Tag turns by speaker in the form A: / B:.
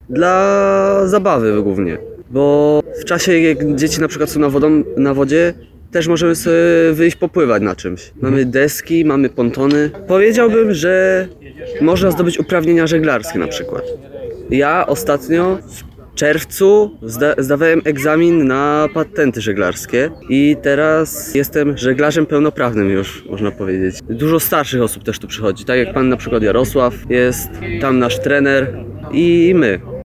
A: dla zabawy głównie. Bo w czasie, jak dzieci na przykład są na wodzie, też możemy sobie wyjść popływać na czymś. Mamy deski, mamy pontony. Powiedziałbym, że można zdobyć uprawnienia żeglarskie na przykład. Ja ostatnio w czerwcu zdawałem egzamin na patenty żeglarskie i teraz jestem żeglarzem pełnoprawnym już, można powiedzieć. Dużo starszych osób też tu przychodzi, tak jak pan na przykład Jarosław jest, tam nasz trener i my.